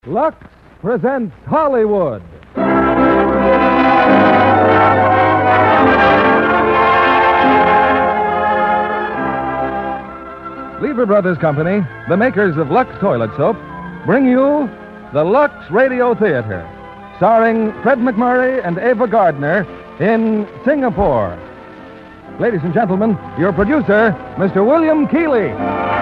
Lux presents Hollywood. Lever Brothers Company, the makers of Lux Toilet Soap, bring you the Lux Radio Theater, starring Fred MacMurray and Ava Gardner in Singapore. Ladies and gentlemen, your producer, Mr. William Keighley.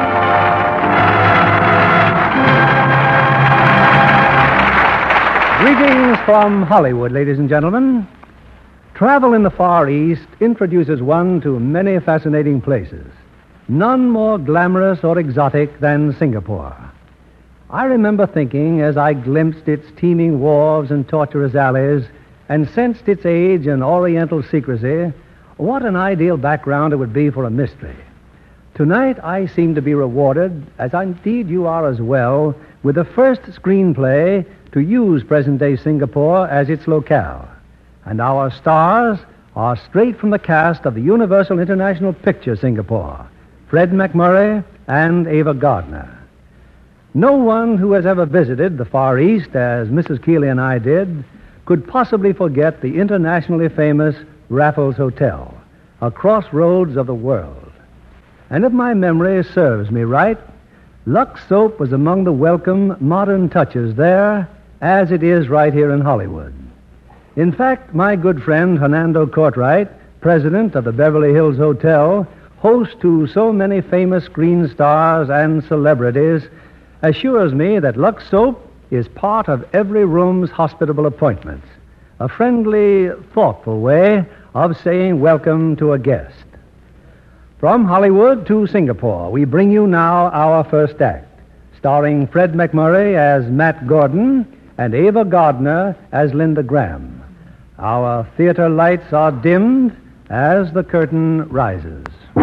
Greetings from Hollywood, ladies and gentlemen. Travel in the Far East introduces one to many fascinating places. None more glamorous or exotic than Singapore. I remember thinking, as I glimpsed its teeming wharves and tortuous alleys and sensed its age and oriental secrecy, what an ideal background it would be for a mystery. Tonight, I seem to be rewarded, as indeed you are as well, with the first screenplay to use present-day Singapore as its locale. And our stars are straight from the cast of the Universal International Picture Singapore, Fred MacMurray and Ava Gardner. No one who has ever visited the Far East, as Mrs. Keighley and I did, could possibly forget the internationally famous Raffles Hotel, a crossroads of the world. And if my memory serves me right, Lux Soap was among the welcome modern touches there, as it is right here in Hollywood. In fact, my good friend Hernando Cortright, president of the Beverly Hills Hotel, host to so many famous screen stars and celebrities, assures me that Lux Soap is part of every room's hospitable appointments, a friendly, thoughtful way of saying welcome to a guest. From Hollywood to Singapore, we bring you now our first act, starring Fred MacMurray as Matt Gordon and Ava Gardner as Linda Graham. Our theater lights are dimmed as the curtain rises.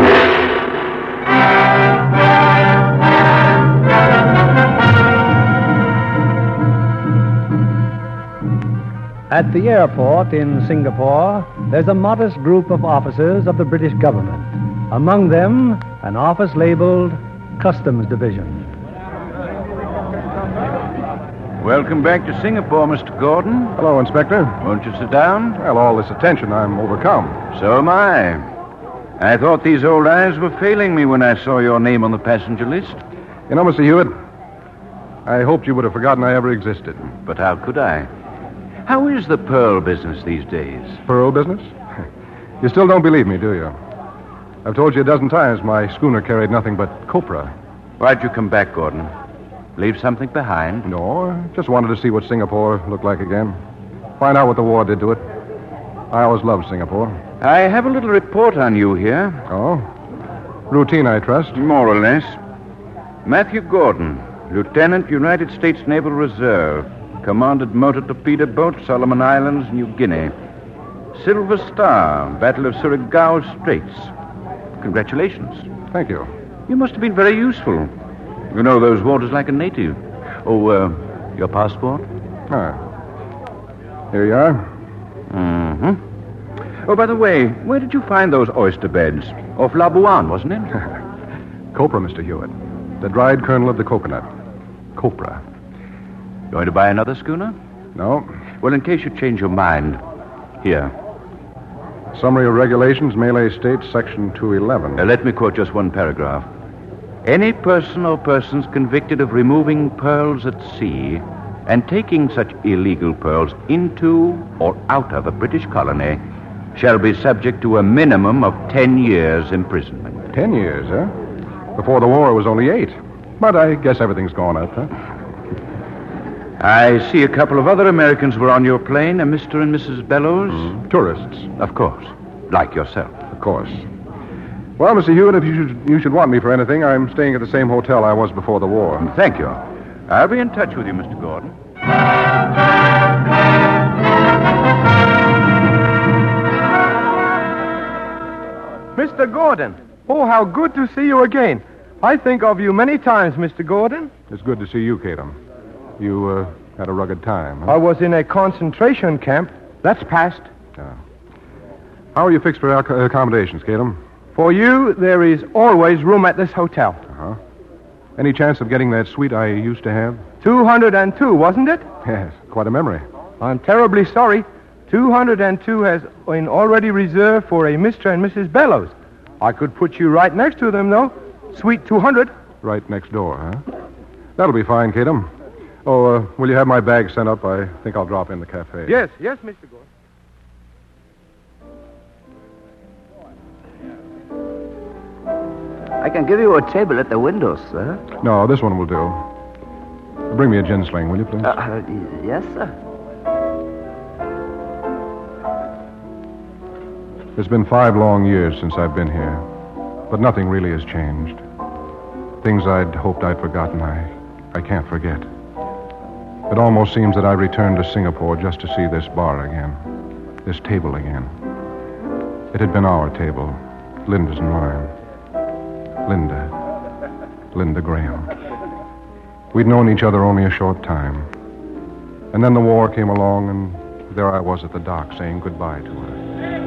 At the airport in Singapore, there's a modest group of officers of the British government. Among them, an office labeled Customs Division. Welcome back to Singapore, Mr. Gordon. Hello, Inspector. Won't you sit down? Well, all this attention, I'm overcome. So am I. I thought these old eyes were failing me when I saw your name on the passenger list. You know, Mr. Hewitt, I hoped you would have forgotten I ever existed. But how could I? How is the pearl business these days? Pearl business? You still don't believe me, do you? I've told you a dozen times my schooner carried nothing but copra. Why'd you come back, Gordon? Leave something behind? No, just wanted to see what Singapore looked like again. Find out what the war did to it. I always loved Singapore. I have a little report on you here. Oh? Routine, I trust. More or less. Matthew Gordon, Lieutenant, United States Naval Reserve. Commanded motor torpedo boat, Solomon Islands, New Guinea. Silver Star, Battle of Surigao Straits. Congratulations. Thank you. You must have been very useful. You know those waters like a native. Oh, your passport? Ah. Here you are. Mm-hmm. Oh, by the way, where did you find those oyster beds? Off Labuan, wasn't it? Copra, Mr. Hewitt. The dried kernel of the coconut. Copra. Going to buy another schooner? No. Well, in case you change your mind, here. Summary of Regulations, Malay States, Section 211. Let me quote just one paragraph. Any person or persons convicted of removing pearls at sea and taking such illegal pearls into or out of a British colony shall be subject to a minimum of 10 years imprisonment. 10 years, huh? Before the war, it was only 8. But I guess everything's gone up, huh? I see a couple of other Americans were on your plane, Mr. and Mrs. Bellows. Tourists. Of course. Like yourself. Of course. Well, Mr. Hewitt, if you should want me for anything, I'm staying at the same hotel I was before the war. Thank you. I'll be in touch with you, Mr. Gordon. Mr. Gordon. Oh, how good to see you again. I think of you many times, Mr. Gordon. It's good to see you, Cato. You had a rugged time, huh? I was in a concentration camp. That's past. How are you fixed for accommodations, Cato? For you, there is always room at this hotel. Uh-huh. Any chance of getting that suite I used to have? 202, wasn't it? Yes, quite a memory. I'm terribly sorry. 202 has been already reserved for a Mr. and Mrs. Bellows. I could put you right next to them, though. Suite 200. Right next door, huh? That'll be fine, Kadam. Oh, will you have my bag sent up? I think I'll drop in the cafe. Yes, Mr. Gordon. I can give you a table at the window, sir. No, this one will do. Bring me a gin sling, will you, please? Yes, sir. It's been 5 long years since I've been here, but nothing really has changed. Things I'd hoped I'd forgotten, I can't forget. It almost seems that I returned to Singapore just to see this bar again, this table again. It had been our table, Linda's and mine. Linda Graham. We'd known each other only a short time. And then the war came along, and there I was at the dock saying goodbye to her.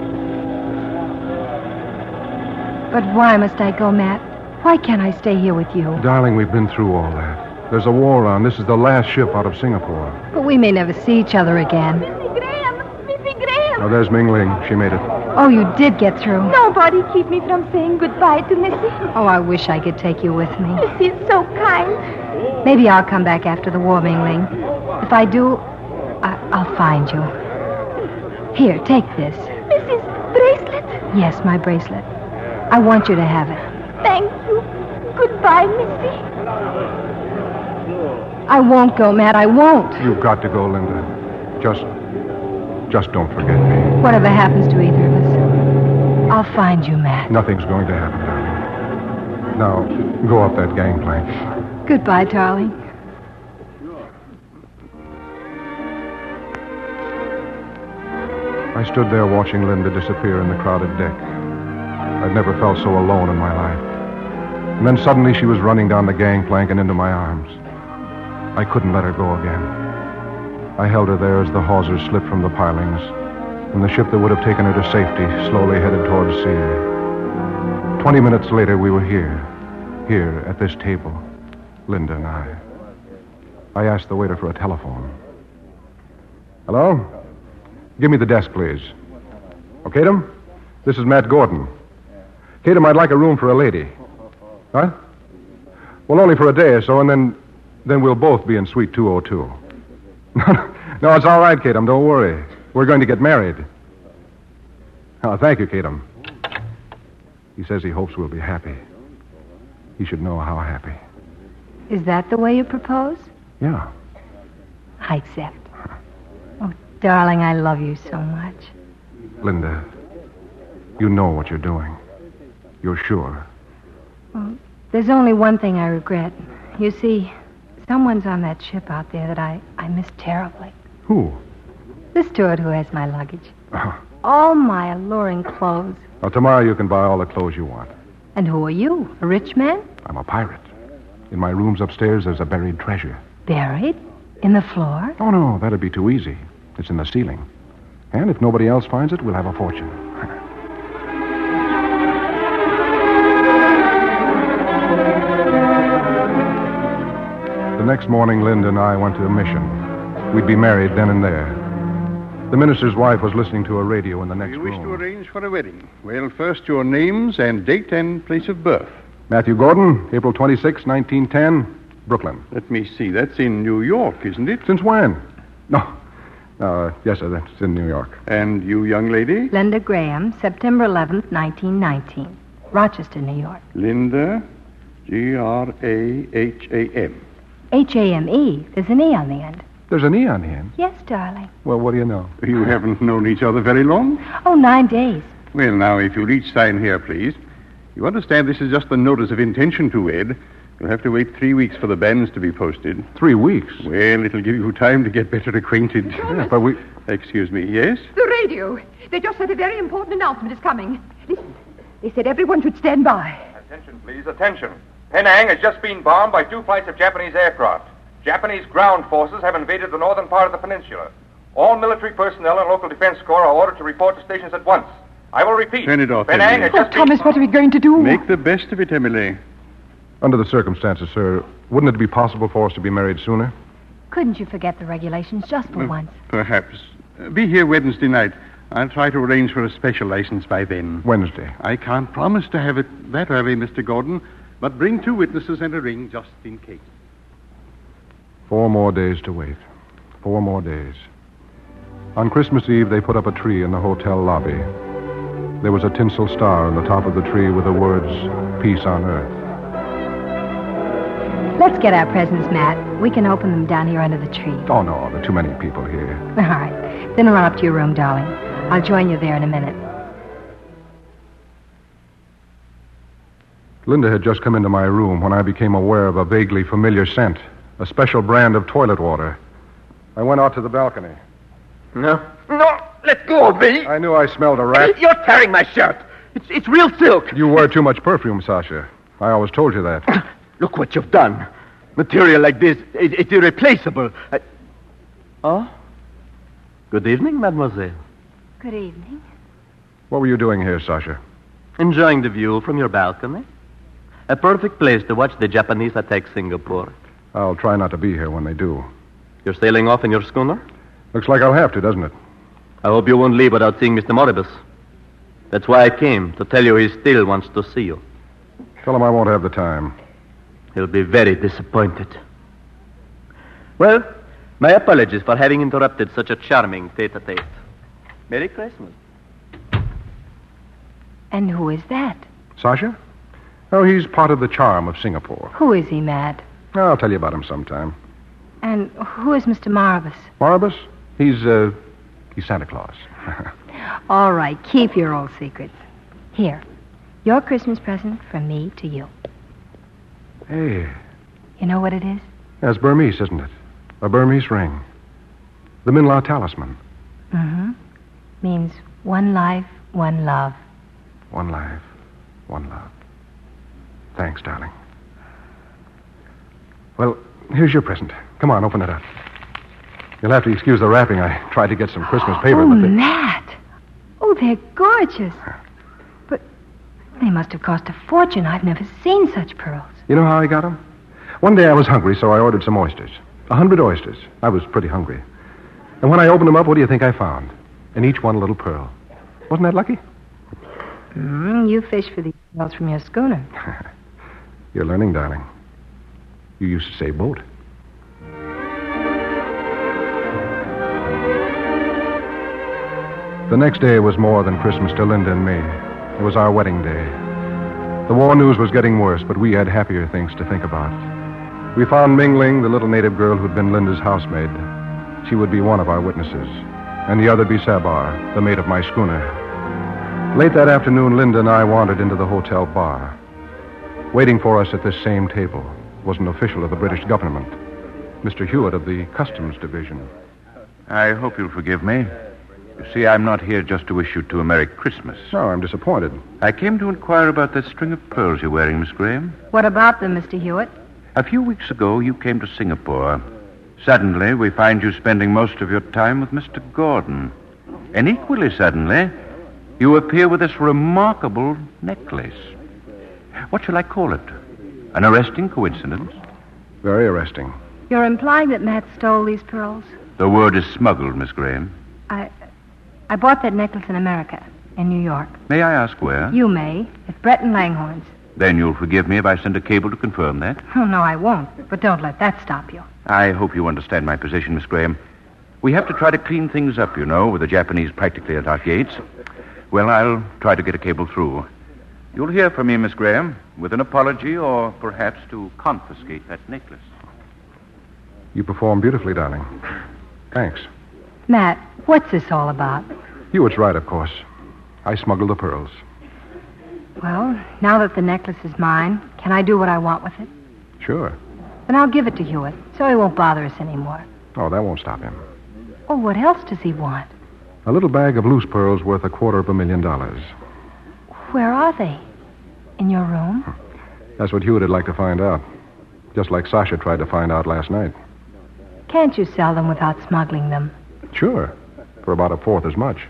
But why must I go, Matt? Why can't I stay here with you? Darling, we've been through all that. There's a war on. This is the last ship out of Singapore. But we may never see each other again. Missy Graham! Oh, there's Ming Ling. She made it. Oh, you did get through. Nobody keep me from saying goodbye to Missy. Oh, I wish I could take you with me. Missy is so kind. Maybe I'll come back after the war, Ming Ling. If I do, I'll find you. Here, take this. Missy's bracelet? Yes, my bracelet. I want you to have it. Thank you. Goodbye, Missy. I won't go, Matt. I won't. You've got to go, Linda. Just don't forget me. Whatever happens to either of us, I'll find you, Matt. Nothing's going to happen, darling. Now, go up that gangplank. Goodbye, darling. I stood there watching Linda disappear in the crowded deck. I'd never felt so alone in my life. And then suddenly she was running down the gangplank and into my arms. I couldn't let her go again. I held her there as the hawsers slipped from the pilings, and the ship that would have taken her to safety slowly headed towards sea. 20 minutes later, we were here at this table, Linda and I. I asked the waiter for a telephone. Hello? Give me the desk, please. Oh, Kadam? This is Matt Gordon. Kadam, I'd like a room for a lady. Huh? Well, only for a day or so, and then we'll both be in suite 202. No, it's all right, Kadam. Don't worry. We're going to get married. Oh, thank you, Kadam. He says he hopes we'll be happy. He should know how happy. Is that the way you propose? Yeah. I accept. Oh, darling, I love you so much. Linda, you know what you're doing. You're sure. Well, there's only one thing I regret. You see, someone's on that ship out there that I miss terribly. Who? The steward who has my luggage. Oh. All my alluring clothes. Well, tomorrow you can buy all the clothes you want. And who are you? A rich man? I'm a pirate. In my rooms upstairs, there's a buried treasure. Buried? In the floor? Oh, no, that'd be too easy. It's in the ceiling. And if nobody else finds it, we'll have a fortune. The next morning, Linda and I went to a mission. We'd be married then and there. The minister's wife was listening to a radio in the next room. You wish to arrange for a wedding. Well, first your names and date and place of birth. Matthew Gordon, April 26, 1910, Brooklyn. Let me see. That's in New York, isn't it? Since when? No. Yes, sir, that's in New York. And you, young lady? Linda Graham, September 11th, 1919. Rochester, New York. Linda, Graham. H-A-M-E. There's an E on the end. There's an E on the end? Yes, darling. Well, what do you know? You haven't known each other very long? Oh, 9 days. Well, now, if you'll each sign here, please. You understand this is just the notice of intention to wed. You'll have to wait 3 weeks for the banns to be posted. 3 weeks? Well, it'll give you time to get better acquainted. Yeah, but we... Excuse me, yes? The radio. They just said a very important announcement is coming. Listen. They said everyone should stand by. Attention, please, attention. Penang has just been bombed by 2 flights of Japanese aircraft. Japanese ground forces have invaded the northern part of the peninsula. All military personnel and local defense corps are ordered to report to stations at once. I will repeat. Turn it off, Penang Emily. has just Thomas, been... what are we going to do? Make the best of it, Emily. Under the circumstances, sir, wouldn't it be possible for us to be married sooner? Couldn't you forget the regulations just for once? Perhaps. Be here Wednesday night. I'll try to arrange for a special license by then. Wednesday. I can't promise to have it that early, Mr. Gordon, but bring 2 witnesses and a ring just in case. 4 more days to wait. 4 more days. On Christmas Eve, they put up a tree in the hotel lobby. There was a tinsel star on the top of the tree with the words, Peace on Earth. Let's get our presents, Matt. We can open them down here under the tree. Oh, no, there are too many people here. All right. Then run up to your room, darling. I'll join you there in a minute. Linda had just come into my room when I became aware of a vaguely familiar scent, a special brand of toilet water. I went out to the balcony. No, let go of me. I knew I smelled a rat. You're tearing my shirt. It's real silk. You wear too much perfume, Sasha. I always told you that. Look what you've done. Material like this, it's irreplaceable. Oh? Good evening, mademoiselle. Good evening. What were you doing here, Sasha? Enjoying the view from your balcony. A perfect place to watch the Japanese attack Singapore. I'll try not to be here when they do. You're sailing off in your schooner? Looks like I'll have to, doesn't it? I hope you won't leave without seeing Mr. Moribus. That's why I came, to tell you he still wants to see you. Tell him I won't have the time. He'll be very disappointed. Well, my apologies for having interrupted such a charming tete-a-tete. Merry Christmas. And who is that? Sasha? Oh, he's part of the charm of Singapore. Who is he, Matt? I'll tell you about him sometime. And who is Mr. Maribus? Maribus? He's Santa Claus. All right, keep your old secrets. Here, your Christmas present from me to you. Hey. You know what it is? That's Burmese, isn't it? A Burmese ring. The Minla talisman. Mm-hmm. Means one life, one love. One life, one love. Thanks, darling. Well, here's your present. Come on, open it up. You'll have to excuse the wrapping. I tried to get some Christmas paper, but Matt! Oh, they're gorgeous. But they must have cost a fortune. I've never seen such pearls. You know how I got them? One day I was hungry, so I ordered some oysters. 100 oysters. I was pretty hungry. And when I opened them up, what do you think I found? In each one a little pearl. Wasn't that lucky? You fish for these pearls from your schooner. You're learning, darling. You used to say boat. The next day was more than Christmas to Linda and me. It was our wedding day. The war news was getting worse, but we had happier things to think about. We found Mingling, the little native girl who'd been Linda's housemaid. She would be one of our witnesses, and the other be Sabar, the mate of my schooner. Late that afternoon, Linda and I wandered into the hotel bar. Waiting for us at this same table was an official of the British government, Mr. Hewitt of the Customs Division. I hope you'll forgive me. You see, I'm not here just to wish you two a Merry Christmas. No, I'm disappointed. I came to inquire about that string of pearls you're wearing, Miss Graham. What about them, Mr. Hewitt? A few weeks ago, you came to Singapore. Suddenly, we find you spending most of your time with Mr. Gordon. And equally suddenly, you appear with this remarkable necklace. What shall I call it? An arresting coincidence? Very arresting. You're implying that Matt stole these pearls? The word is smuggled, Miss Graham. I bought that necklace in America, in New York. May I ask where? You may, at Brett and Langhorne's. Then you'll forgive me if I send a cable to confirm that? Oh, no, I won't. But don't let that stop you. I hope you understand my position, Miss Graham. We have to try to clean things up, you know, with the Japanese practically at our gates. Well, I'll try to get a cable through. You'll hear from me, Miss Graham, with an apology or perhaps to confiscate that necklace. You performed beautifully, darling. Thanks. Matt, what's this all about? Hewitt's right, of course. I smuggled the pearls. Well, now that the necklace is mine, can I do what I want with it? Sure. Then I'll give it to Hewitt, so he won't bother us anymore. Oh, that won't stop him. Oh, what else does he want? A little bag of loose pearls worth $250,000. Where are they? In your room? That's what Hewitt would like to find out. Just like Sasha tried to find out last night. Can't you sell them without smuggling them? Sure. For about a fourth as much.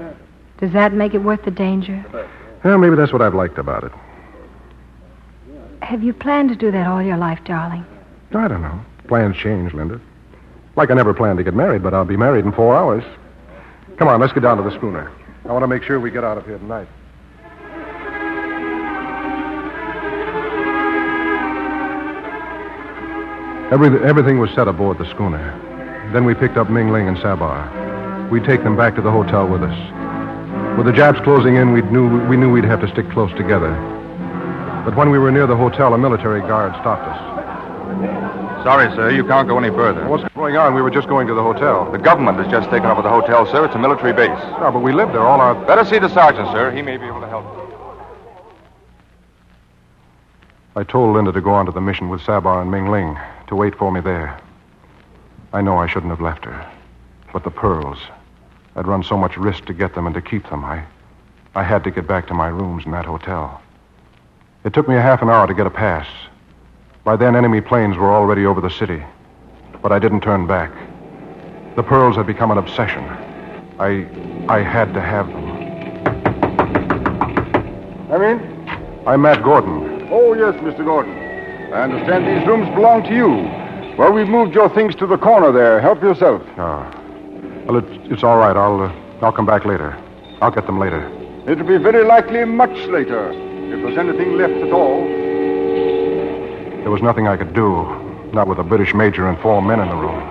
Does that make it worth the danger? Well, maybe that's what I've liked about it. Have you planned to do that all your life, darling? I don't know. Plans change, Linda. Like I never planned to get married, but I'll be married in 4 hours. Come on, let's get down to the schooner. I want to make sure we get out of here tonight. Everything was set aboard the schooner. Then we picked up Ming Ling and Sabar. We'd take them back to the hotel with us. With the Japs closing in, we knew we'd have to stick close together. But when we were near the hotel, a military guard stopped us. Sorry, sir. You can't go any further. What's going on? We were just going to the hotel. The government has just taken over the hotel, sir. It's a military base. No, but we live there all our... Better see the sergeant, sir. He may be able to help you. I told Linda to go on to the mission with Sabar and Ming Ling, to wait for me there. I know I shouldn't have left her. But the pearls... I'd run so much risk to get them and to keep them. I had to get back to my rooms in that hotel. It took me a half an hour to get a pass. By then, enemy planes were already over the city. But I didn't turn back. The pearls had become an obsession. I had to have them. Come in. I'm Matt Gordon. Oh, yes, Mr. Gordon. I understand these rooms belong to you. Well, we've moved your things to the corner there. Help yourself. Oh. Well, it's all right. I'll come back later. I'll get them later. It'll be very likely much later, if there's anything left at all. There was nothing I could do, not with a British major and 4 men in the room.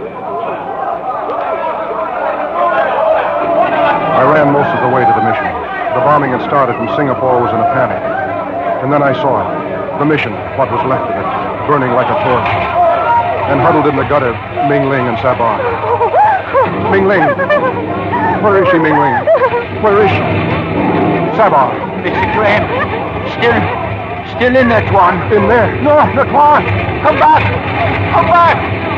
I ran most of the way to the mission. The bombing had started and Singapore was in a panic. And then I saw it. The mission, what was left of it, burning like a torch. And huddled in the gutter, Ming Ling and Sabar. Ming Ling. Where is she, Ming Ling? Where is she? Sabar. Mr. Graham. Still in there, Tuan. In there? No, Tuan. Come back. Come back.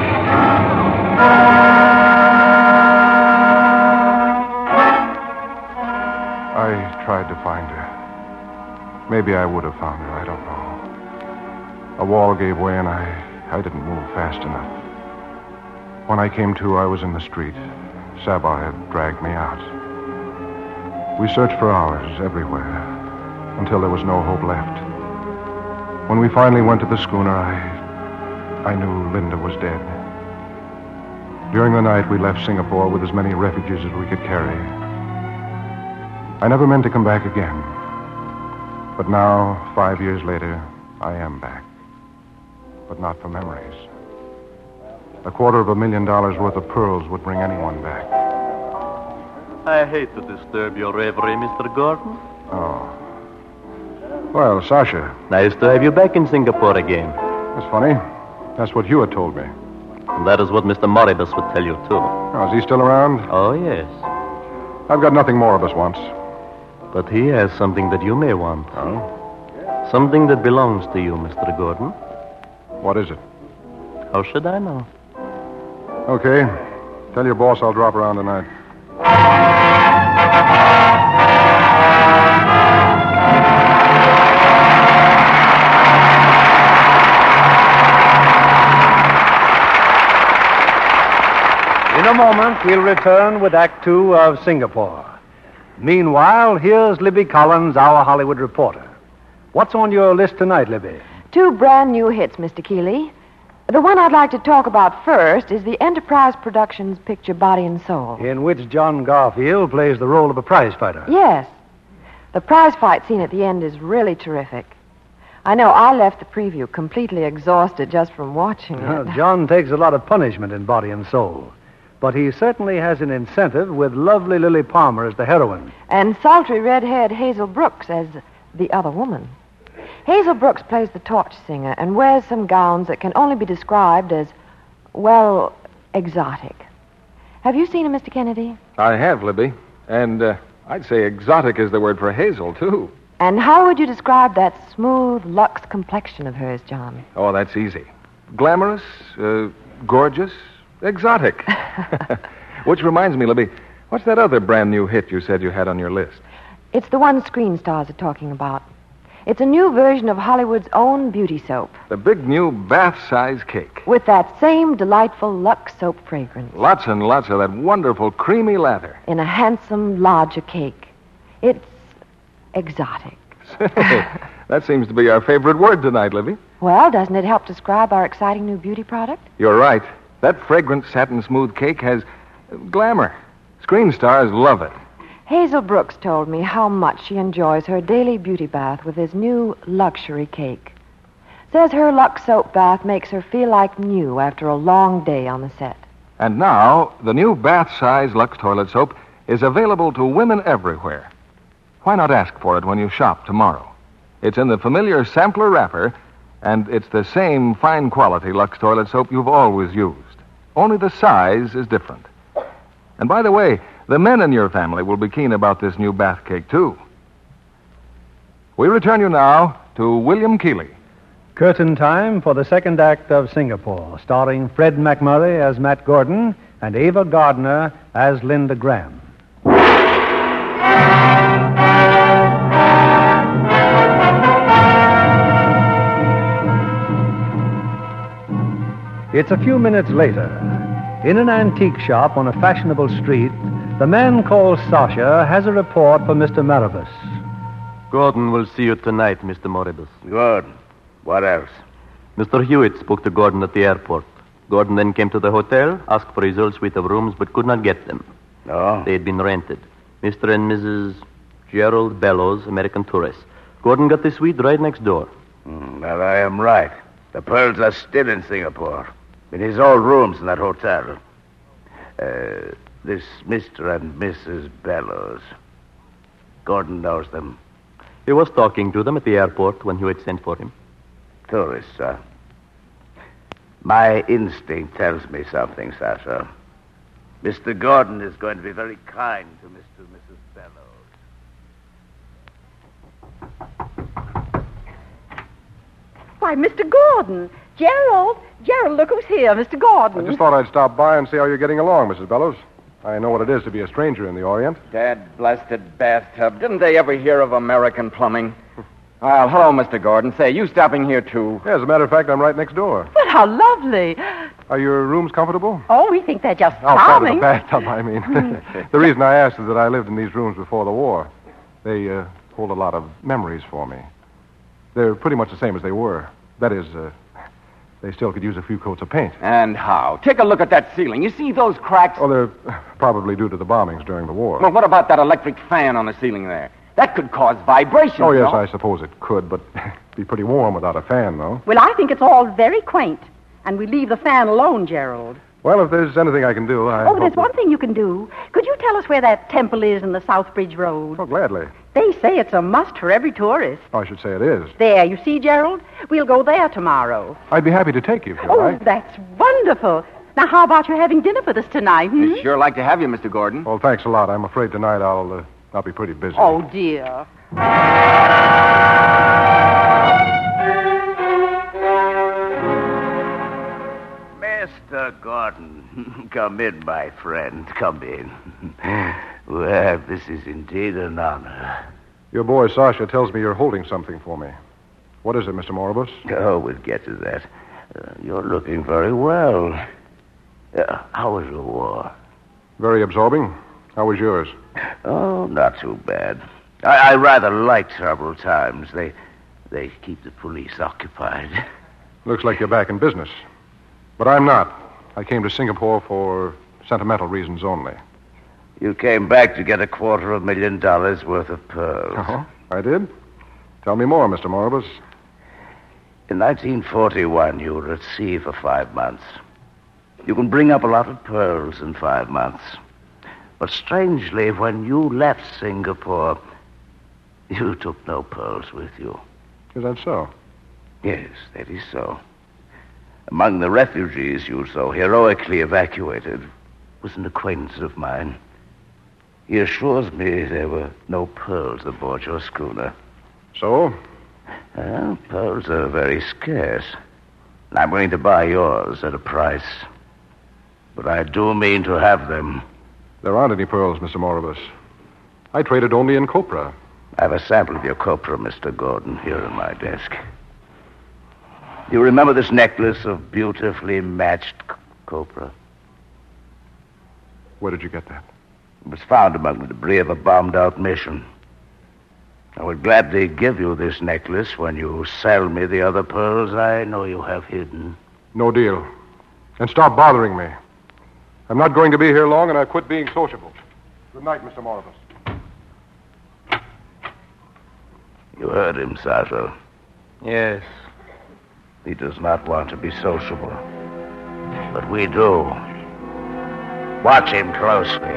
I tried to find her. Maybe I would have found her. I don't know. A wall gave way and I didn't move fast enough. When I came to, I was in the street. Sabar had dragged me out. We searched for hours everywhere until there was no hope left. When we finally went to the schooner, I knew Linda was dead. During the night, we left Singapore with as many refugees as we could carry. I never meant to come back again. But now, 5 years later, I am back. But not for memories. $250,000 worth of pearls would bring anyone back. I hate to disturb your reverie, Mr. Gordon. Oh. Well, Sasha. Nice to have you back in Singapore again. That's funny. That's what Hewitt told me. And that is what Mr. Moribus would tell you, too. Oh, is he still around? Oh, yes. I've got nothing Moribus wants. But he has something that you may want. Oh? Something that belongs to you, Mr. Gordon. What is it? How should I know? Okay. Tell your boss I'll drop around tonight. In a moment, we'll return with Act Two of Singapore. Meanwhile, here's Libby Collins, our Hollywood reporter. What's on your list tonight, Libby? 2 brand new hits, Mr. Keeley. The one I'd like to talk about first is the Enterprise Productions picture Body and Soul. In which John Garfield plays the role of a prize fighter. Yes. The prize fight scene at the end is really terrific. I know I left the preview completely exhausted just from watching it. John takes a lot of punishment in Body and Soul. But he certainly has an incentive with lovely Lily Palmer as the heroine. And sultry red-haired Hazel Brooks as the other woman. Hazel Brooks plays the torch singer and wears some gowns that can only be described as, well, exotic. Have you seen her, Mr. Kennedy? I have, Libby. And I'd say exotic is the word for Hazel, too. And how would you describe that smooth Lux complexion of hers, John? Oh, that's easy. Glamorous, gorgeous, exotic. Which reminds me, Libby, what's that other brand new hit you said you had on your list? It's the one screen stars are talking about. It's a new version of Hollywood's own beauty soap. The big new bath-size cake. With that same delightful Lux soap fragrance. Lots and lots of that wonderful creamy lather. In a handsome, larger cake. It's exotic. Say, That seems to be our favorite word tonight, Livy. Well, doesn't it help describe our exciting new beauty product? You're right. That fragrant satin smooth cake has glamour. Screen stars love it. Hazel Brooks told me how much she enjoys her daily beauty bath with his new luxury cake. Says her Lux soap bath makes her feel like new after a long day on the set. And now, the new bath-size Lux toilet soap is available to women everywhere. Why not ask for it when you shop tomorrow? It's in the familiar sampler wrapper, and it's the same fine quality Lux toilet soap you've always used. Only the size is different. And by the way, the men in your family will be keen about this new bath cake, too. We return you now to William Keighley. Curtain time for the second act of Singapore, starring Fred MacMurray as Matt Gordon and Ava Gardner as Linda Graham. It's a few minutes later. In an antique shop on a fashionable street, the man called Sasha has a report for Mr. Maribus. Gordon will see you tonight, Mr. Moribus. Good. What else? Mr. Hewitt spoke to Gordon at the airport. Gordon then came to the hotel, asked for his old suite of rooms, but could not get them. No? They had been rented. Mr. and Mrs. Gerald Bellows, American tourists. Gordon got the suite right next door. Well, I am right. The pearls are still in Singapore, in his old rooms in that hotel. This Mr. and Mrs. Bellows. Gordon knows them. He was talking to them at the airport when Hewitt sent for him. Tourists, sir. My instinct tells me something, Sasha. Mr. Gordon is going to be very kind to Mr. and Mrs. Bellows. Why, Mr. Gordon. Gerald, look who's here, Mr. Gordon. I just thought I'd stop by and see how you're getting along, Mrs. Bellows. I know what it is to be a stranger in the Orient. Dad-blasted bathtub. Didn't they ever hear of American plumbing? Well, hello, Mr. Gordon. Say, you stopping here, too? Yeah, as a matter of fact, I'm right next door. But how lovely. Are your rooms comfortable? Oh, we think they're just Outside charming. of the bathtub, I mean. The reason I asked is that I lived in these rooms before the war. They hold a lot of memories for me. They're pretty much the same as they were. That is, they still could use a few coats of paint. And how? Take a look at that ceiling. You see those cracks? Oh, they're probably due to the bombings during the war. Well, what about that electric fan on the ceiling there? That could cause vibrations. Oh, yes, no? I suppose it could, but it'd be pretty warm without a fan, though. Well, I think it's all very quaint. And we leave the fan alone, Gerald. Well, if there's anything I can do, there's one thing you can do. Could you tell us where that temple is in the Southbridge Road? Oh, gladly. They say it's a must for every tourist. I should say it is. There, you see, Gerald? We'll go there tomorrow. I'd be happy to take you if you like. That's wonderful. Now, how about you having dinner with us tonight? We'd sure like to have you, Mr. Gordon. Well, thanks a lot. I'm afraid tonight I'll be pretty busy. Oh, dear. Mr. Gordon, come in, my friend. Come in. Well, this is indeed an honor. Your boy, Sasha, tells me you're holding something for me. What is it, Mr. Moribus? Oh, we'll get to that. You're looking very well. How was the war? Very absorbing. How was yours? Oh, not too bad. I rather like troubled times. They keep the police occupied. Looks like you're back in business. But I'm not. I came to Singapore for sentimental reasons only. You came back to get $250,000 worth of pearls. Uh-huh. I did? Tell me more, Mr. Moribus. In 1941, you were at sea for 5 months. You can bring up a lot of pearls in 5 months. But strangely, when you left Singapore, you took no pearls with you. Is that so? Yes, that is so. Among the refugees you so heroically evacuated was an acquaintance of mine. He assures me there were no pearls aboard your schooner. So? Well, pearls are very scarce. And I'm willing to buy yours at a price. But I do mean to have them. There aren't any pearls, Mr. Moribus. I traded only in copra. I have a sample of your copra, Mr. Gordon, here on my desk. You remember this necklace of beautifully matched copra? Where did you get that? It was found among the debris of a bombed-out mission. I would gladly give you this necklace when you sell me the other pearls I know you have hidden. No deal. And stop bothering me. I'm not going to be here long, and I've quit being sociable. Good night, Mr. Morris. You heard him, Sergeant. Yes. He does not want to be sociable. But we do. Watch him closely.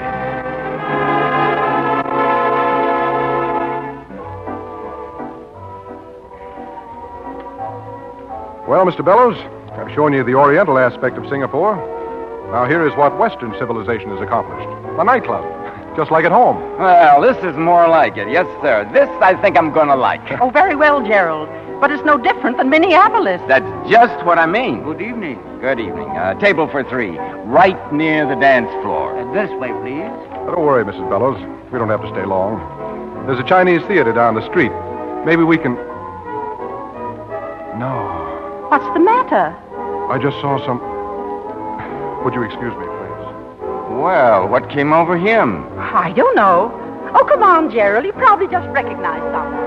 Well, Mr. Bellows, I've shown you the Oriental aspect of Singapore. Now, here is what Western civilization has accomplished. A nightclub, just like at home. Well, this is more like it. Yes, sir. This I think I'm going to like. Oh, very well, Gerald. But it's no different than Minneapolis. That's just what I mean. Good evening. Good evening. Table for three, right near the dance floor. This way, please. Don't worry, Mrs. Bellows. We don't have to stay long. There's a Chinese theater down the street. Maybe we can... No. What's the matter? I just saw some... Would you excuse me, please? Well, what came over him? I don't know. Oh, come on, Gerald. You probably just recognized someone.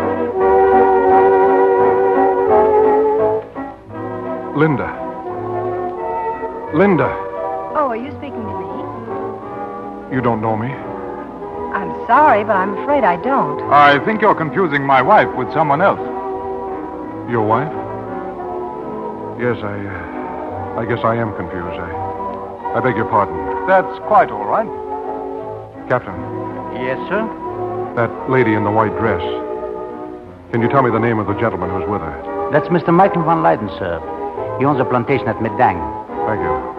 Linda. Linda. Oh, are you speaking to me? You don't know me? I'm sorry, but I'm afraid I don't. I think you're confusing my wife with someone else. Your wife? Yes, I guess I am confused. I beg your pardon. That's quite all right. Captain. Yes, sir? That lady in the white dress. Can you tell me the name of the gentleman who's with her? That's Mr. Michael Van Leyden, sir. He owns a plantation at Medang. Thank you.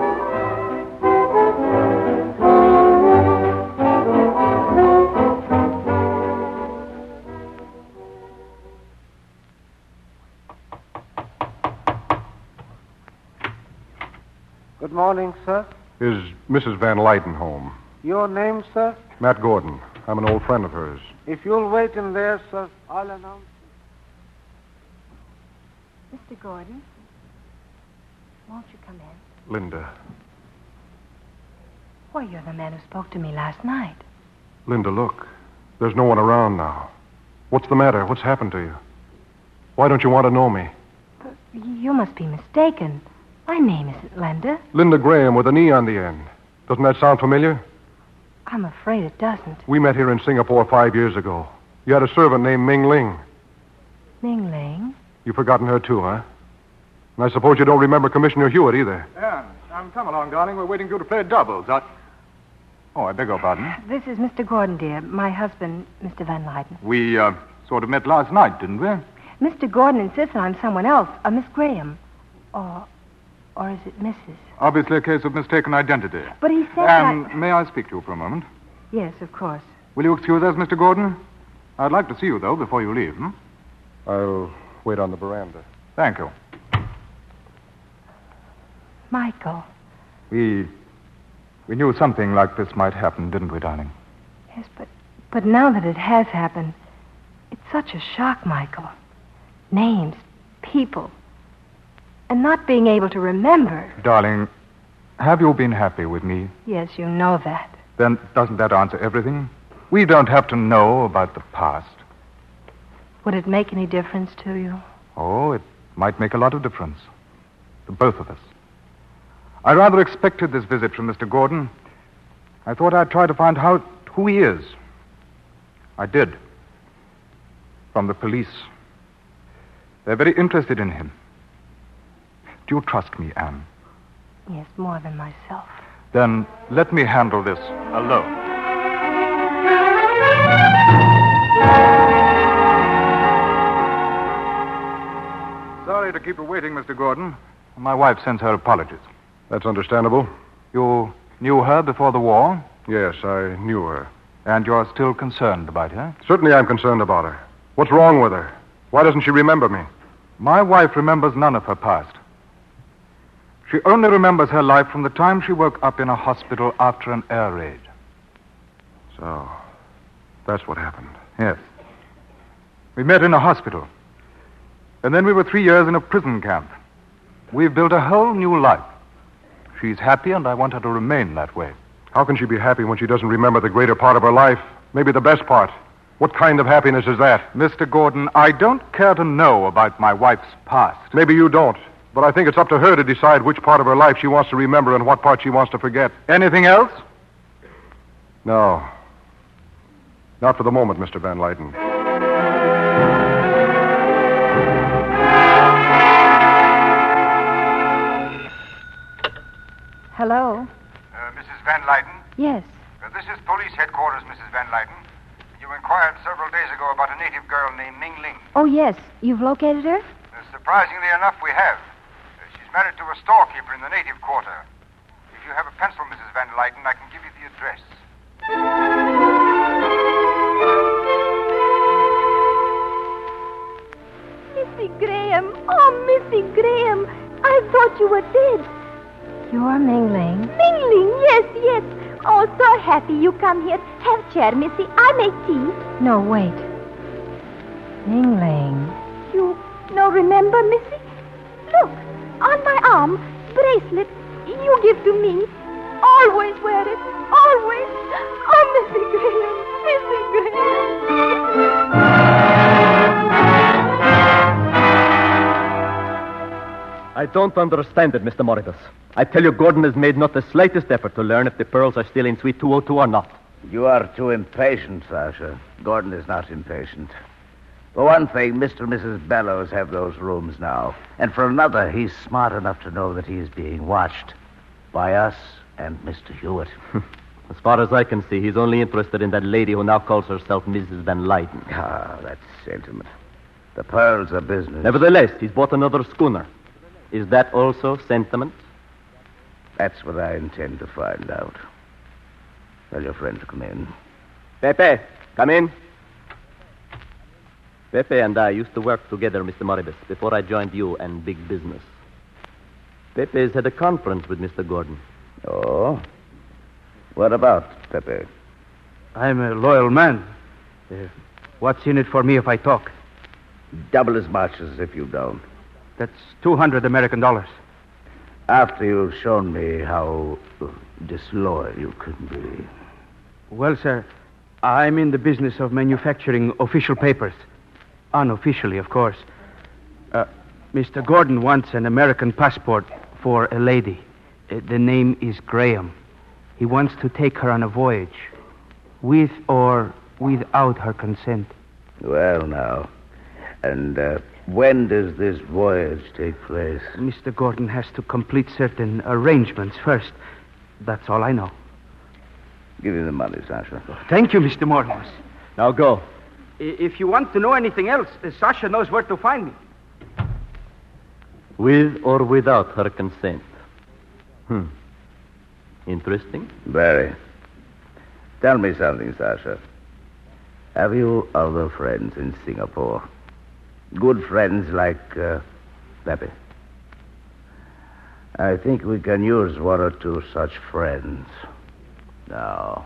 Good morning, sir. Is Mrs. Van Leyden home? Your name, sir? Matt Gordon. I'm an old friend of hers. If you'll wait in there, sir, I'll announce. Mr. Gordon, won't you come in? Linda. Why, you're the man who spoke to me last night. Linda, look. There's no one around now. What's the matter? What's happened to you? Why don't you want to know me? You must be mistaken. My name isn't Linda. Linda Graham with an E on the end. Doesn't that sound familiar? I'm afraid it doesn't. We met here in Singapore 5 years ago. You had a servant named Ming Ling. Ming Ling? You've forgotten her, too, huh? And I suppose you don't remember Commissioner Hewitt either. Yeah, come along, darling. We're waiting for you to play doubles. Oh, I beg your pardon. This is Mr. Gordon, dear. My husband, Mr. Van Leyden. We, sort of met last night, didn't we? Mr. Gordon insists I'm someone else, a Miss Graham. Or is it Mrs.? Obviously a case of mistaken identity. But he said may I speak to you for a moment? Yes, of course. Will you excuse us, Mr. Gordon? I'd like to see you, though, before you leave, I'll wait on the veranda. Thank you. Michael. We knew something like this might happen, didn't we, darling? Yes, but now that it has happened, it's such a shock, Michael. Names, people, and not being able to remember. Darling, have you been happy with me? Yes, you know that. Then doesn't that answer everything? We don't have to know about the past. Would it make any difference to you? Oh, it might make a lot of difference. To both of us. I rather expected this visit from Mr. Gordon. I thought I'd try to find out who he is. I did. From the police. They're very interested in him. Do you trust me, Anne? Yes, more than myself. Then let me handle this alone. Sorry to keep you waiting, Mr. Gordon. My wife sends her apologies. That's understandable. You knew her before the war? Yes, I knew her. And you're still concerned about her? Certainly I'm concerned about her. What's wrong with her? Why doesn't she remember me? My wife remembers none of her past. She only remembers her life from the time she woke up in a hospital after an air raid. So, that's what happened. Yes. We met in a hospital. And then we were 3 years in a prison camp. We've built a whole new life. She's happy, and I want her to remain that way. How can she be happy when she doesn't remember the greater part of her life? Maybe the best part. What kind of happiness is that? Mr. Gordon, I don't care to know about my wife's past. Maybe you don't, but I think it's up to her to decide which part of her life she wants to remember and what part she wants to forget. Anything else? No. Not for the moment, Mr. Van Lyden. Hello? Mrs. Van Lyden? Yes. This is police headquarters, Mrs. Van Lyden. You inquired several days ago about a native girl named Ming Ling. Oh, yes. You've located her? Surprisingly enough, we have. She's married to a storekeeper in the native quarter. If you have a pencil, Mrs. Van Lyden, I can give you the address. Missy Graham. Oh, Missy Graham. I thought you were dead. You're Ming Ling. Ming Ling, yes, yes. Oh, so happy you come here. Have chair, Missy. I make tea. No, wait. Ming Ling. You no remember, Missy? Look, on my arm, bracelet you give to me. Always wear it. Always. Oh, Missy Graham. Missy Graham. I don't understand it, Mr. Moribus. I tell you, Gordon has made not the slightest effort to learn if the pearls are still in Suite 202 or not. You are too impatient, Sasha. Gordon is not impatient. For one thing, Mr. and Mrs. Bellows have those rooms now. And for another, he's smart enough to know that he is being watched by us and Mr. Hewitt. As far as I can see, he's only interested in that lady who now calls herself Mrs. Van Lyden. Ah, that's sentiment. The pearls are business. Nevertheless, he's bought another schooner. Is that also sentiment? That's what I intend to find out. Tell your friend to come in. Pepe, come in. Pepe and I used to work together, Mr. Moribus, before I joined you and big business. Pepe's had a conference with Mr. Gordon. Oh? What about, Pepe? I'm a loyal man. What's in it for me if I talk? Double as much as if you don't. That's 200 American dollars. After you've shown me how disloyal you can be. Well, sir, I'm in the business of manufacturing official papers. Unofficially, of course. Mr. Gordon wants an American passport for a lady. The name is Graham. He wants to take her on a voyage, with or without her consent. Well, now. And when does this voyage take place? Mr. Gordon has to complete certain arrangements first. That's all I know. Give him the money, Sasha. Thank you, Mr. Mortimer. Now go. If you want to know anything else, Sasha knows where to find me. With or without her consent. Interesting. Very. Tell me something, Sasha. Have you other friends in Singapore? Good friends like Pepe? I think we can use one or two such friends. Now.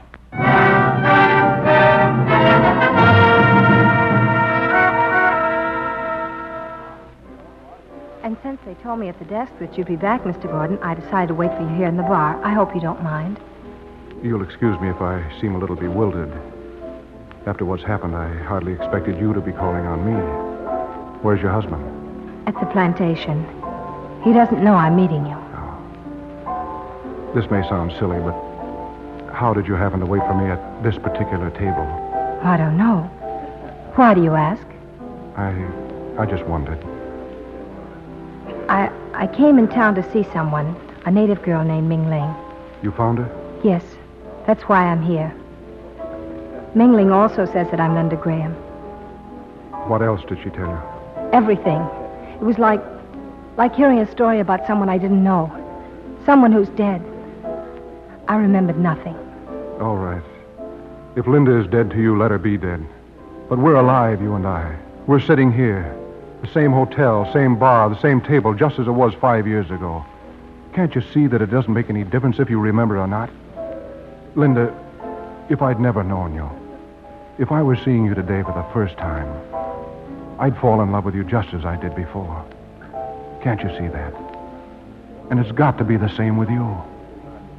And since they told me at the desk that you'd be back, Mr. Gordon, I decided to wait for you here in the bar. I hope you don't mind. You'll excuse me if I seem a little bewildered. After what's happened, I hardly expected you to be calling on me. Where's your husband? At the plantation. He doesn't know I'm meeting you. This may sound silly, but how did you happen to wait for me at this particular table? I don't know. Why do you ask? I just wondered. I came in town to see someone, a native girl named Ming Ling. You found her? Yes, that's why I'm here. Ming Ling also says that I'm Linda Graham. What else did she tell you? Everything. It was like hearing a story about someone I didn't know. Someone who's dead. I remembered nothing. All right. If Linda is dead to you, let her be dead. But we're alive, you and I. We're sitting here. The same hotel, same bar, the same table, just as it was 5 years ago. Can't you see that it doesn't make any difference if you remember or not? Linda, if I'd never known you, if I were seeing you today for the first time, I'd fall in love with you just as I did before. Can't you see that? And it's got to be the same with you.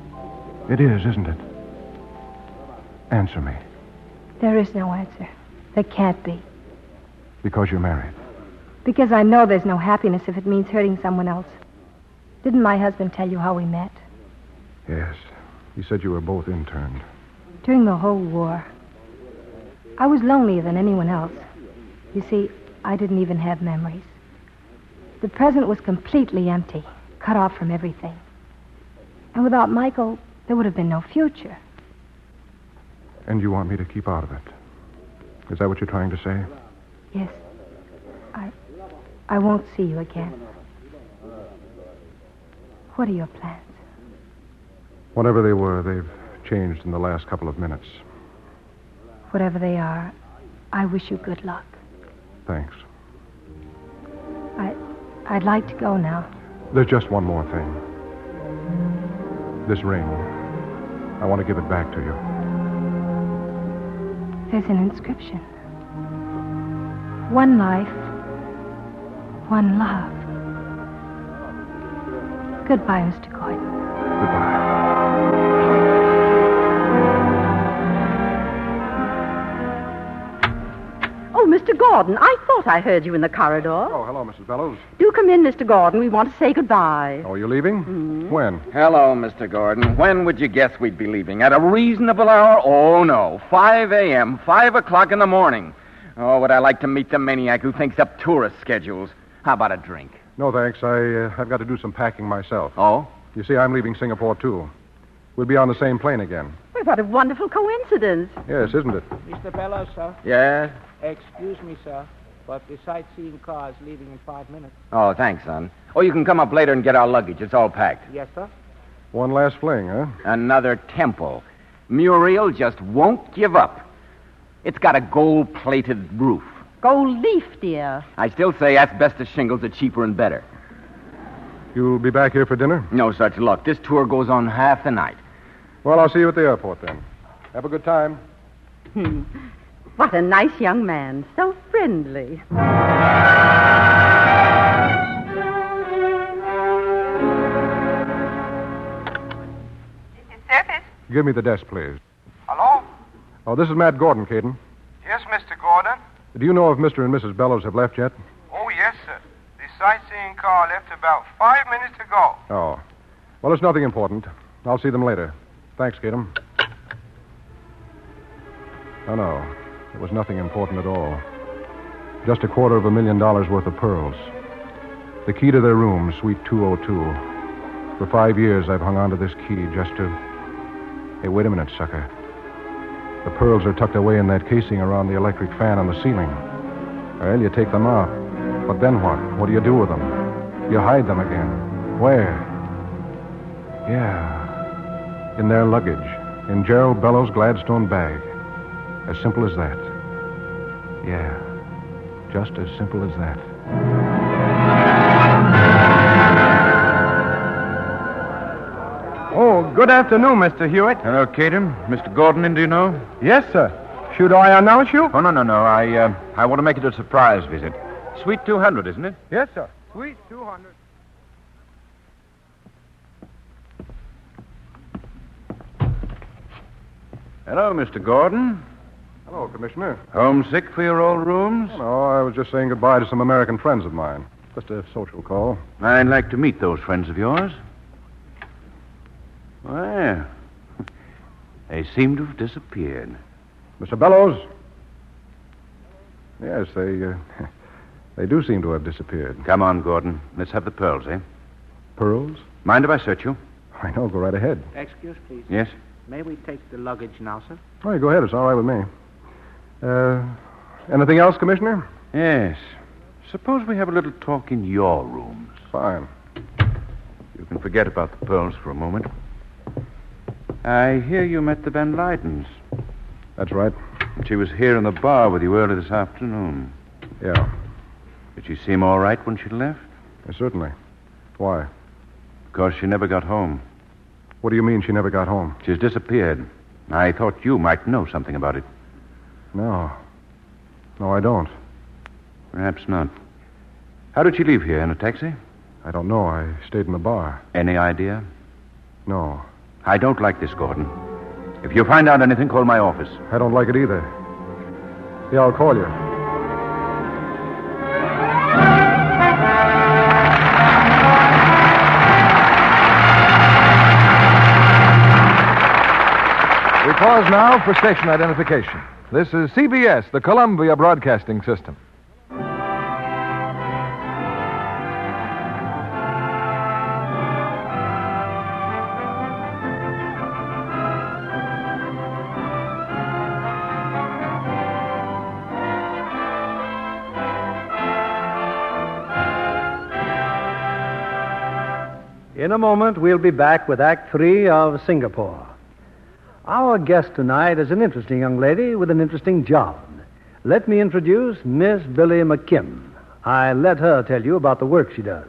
It is, isn't it? Answer me. There is no answer. There can't be. Because you're married. Because I know there's no happiness if it means hurting someone else. Didn't my husband tell you how we met? Yes. He said you were both interned. During the whole war. I was lonelier than anyone else. You see, I didn't even have memories. The present was completely empty, cut off from everything. And without Michael, there would have been no future. And you want me to keep out of it? Is that what you're trying to say? Yes. I won't see you again. What are your plans? Whatever they were, they've changed in the last couple of minutes. Whatever they are, I wish you good luck. Thanks. I'd like to go now. There's just one more thing. This ring. I want to give it back to you. There's an inscription. One life, one love. Goodbye, Mr. Gordon. Oh, Mr. Gordon, I thought I heard you in the corridor. Oh, hello, Mrs. Bellows. Do come in, Mr. Gordon. We want to say goodbye. Oh, you're leaving? When? Hello, Mr. Gordon. When would you guess we'd be leaving? At a reasonable hour? Oh, no. 5 a.m., 5 o'clock in the morning. Oh, would I like to meet the maniac who thinks up tourist schedules. How about a drink? No, thanks. I've got to do some packing myself. Oh? You see, I'm leaving Singapore, too. We'll be on the same plane again. Well, what a wonderful coincidence. Yes, isn't it? Mr. Bellows, sir. Yes? Excuse me, sir, but the sightseeing car is leaving in 5 minutes. Oh, thanks, son. Oh, you can come up later and get our luggage. It's all packed. Yes, sir. One last fling, huh? Another temple. Muriel just won't give up. It's got a gold-plated roof. Gold leaf, dear. I still say asbestos shingles are cheaper and better. You'll be back here for dinner? No such luck. This tour goes on half the night. Well, I'll see you at the airport then. Have a good time. What a nice young man. So friendly. This is service. Give me the desk, please. Hello? Oh, this is Matt Gordon, Caden. Yes, Mr. Gordon. Do you know if Mr. and Mrs. Bellows have left yet? Oh, yes, sir. The sightseeing car left about 5 minutes ago. Oh. Well, it's nothing important. I'll see them later. Thanks, Caden. Oh, no. It was nothing important at all. Just $250,000 worth of pearls. The key to their room, Suite 202. For 5 years, I've hung on to this key just to... Hey, wait a minute, sucker. The pearls are tucked away in that casing around the electric fan on the ceiling. Well, you take them out. But then what? What do you do with them? You hide them again. Where? Yeah. In their luggage. In Gerald Bellows' Gladstone bag. As simple as that. Yeah. Just as simple as that. Oh, good afternoon, Mr. Hewitt. Hello, Caden. Mr. Gordon in, do you know? Yes, sir. Should I announce you? Oh, no. I want to make it a surprise visit. Suite 200, isn't it? Yes, sir. Suite 200. Hello, Mr. Gordon. Hello, Commissioner. Homesick for your old rooms? No, I was just saying goodbye to some American friends of mine. Just a social call. I'd like to meet those friends of yours. Well, they seem to have disappeared. Mr. Bellows? Yes, they do seem to have disappeared. Come on, Gordon. Let's have the pearls, eh? Pearls? Mind if I search you? I know. Go right ahead. Excuse, please. Yes? May we take the luggage now, sir? Oh, go ahead. It's all right with me. Anything else, Commissioner? Yes. Suppose we have a little talk in your rooms. Fine. You can forget about the pearls for a moment. I hear you met the Van Leydens. That's right. And she was here in the bar with you early this afternoon. Yeah. Did she seem all right when she left? Certainly. Why? Because she never got home. What do you mean she never got home? She's disappeared. I thought you might know something about it. No. No, I don't. Perhaps not. How did she leave here? In a taxi? I don't know. I stayed in the bar. Any idea? No. I don't like this, Gordon. If you find out anything, call my office. I don't like it either. Yeah, I'll call you. We pause now for station identification. This is CBS, the Columbia Broadcasting System. In a moment, we'll be back with Act 3 of Singapore. Our guest tonight is an interesting young lady with an interesting job. Let me introduce Miss Billy McKim. I let her tell you about the work she does.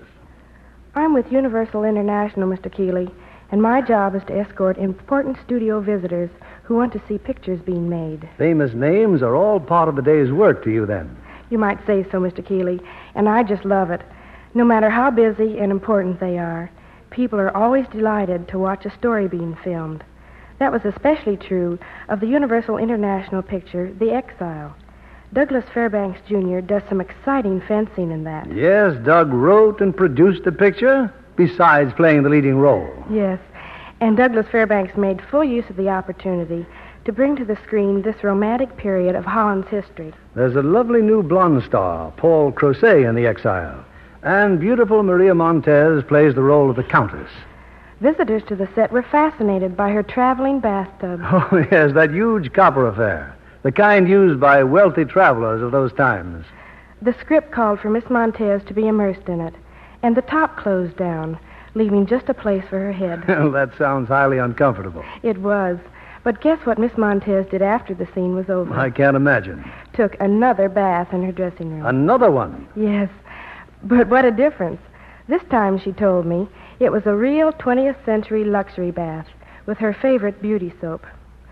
I'm with Universal International, Mr. Keeley, and my job is to escort important studio visitors who want to see pictures being made. Famous names are all part of the day's work to you, then. You might say so, Mr. Keeley, and I just love it. No matter how busy and important they are, people are always delighted to watch a story being filmed. That was especially true of the Universal International picture, The Exile. Douglas Fairbanks, Jr. does some exciting fencing in that. Yes, Doug wrote and produced the picture, besides playing the leading role. Yes, and Douglas Fairbanks made full use of the opportunity to bring to the screen this romantic period of Holland's history. There's a lovely new blonde star, Paul Crocet, in The Exile. And beautiful Maria Montez plays the role of the Countess. Visitors to the set were fascinated by her traveling bathtub. Oh, yes, that huge copper affair. The kind used by wealthy travelers of those times. The script called for Miss Montez to be immersed in it, and the top closed down, leaving just a place for her head. That sounds highly uncomfortable. It was. But guess what Miss Montez did after the scene was over? I can't imagine. Took another bath in her dressing room. Another one? Yes. But what a difference. This time, she told me, it was a real 20th century luxury bath with her favorite beauty soap.